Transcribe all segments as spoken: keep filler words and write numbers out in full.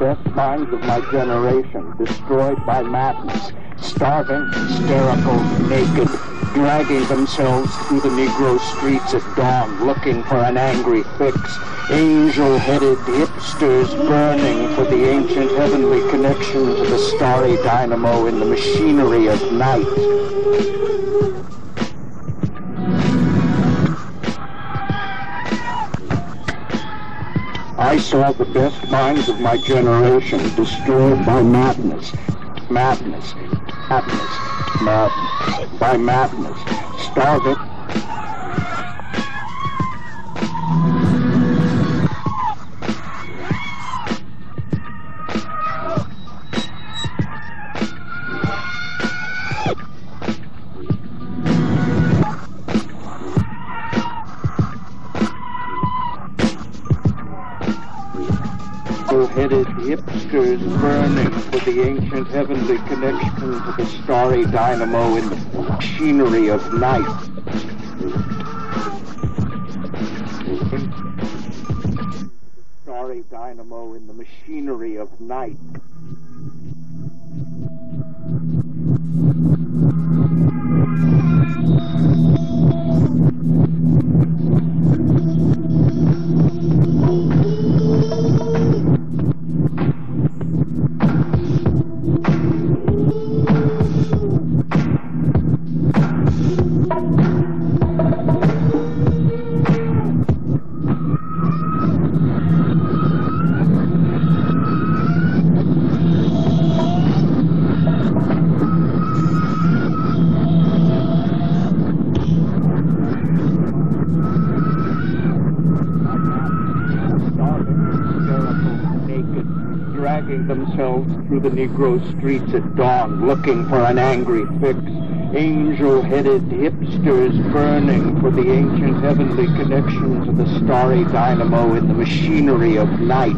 best minds of my generation destroyed by madness, starving, hysterical, naked, dragging themselves through the Negro streets at dawn looking for an angry fix, angel-headed hipsters burning for the ancient heavenly connection to the starry dynamo in the machinery of night. I saw the best minds of my generation destroyed by madness, madness, madness, madness, by madness, starving. Headed hipsters burning for the ancient heavenly connection to the starry dynamo in the machinery of night. Starry dynamo in the machinery of night. Dragging themselves through the Negro streets at dawn, looking for an angry fix. Angel-headed hipsters burning for the ancient heavenly connection to the starry dynamo in the machinery of night.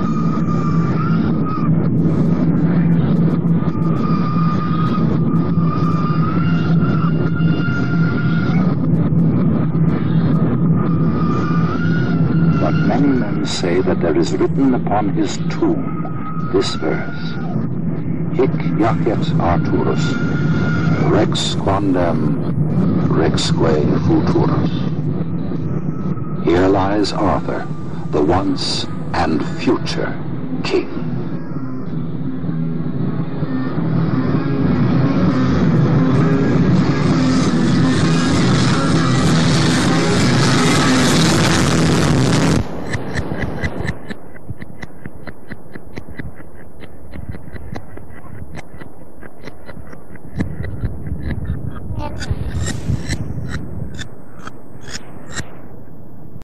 But many men say that there is written upon his tomb this verse: Hic jacet Arturus, rex quondam rexque futurus. Here lies Arthur, the once and future king.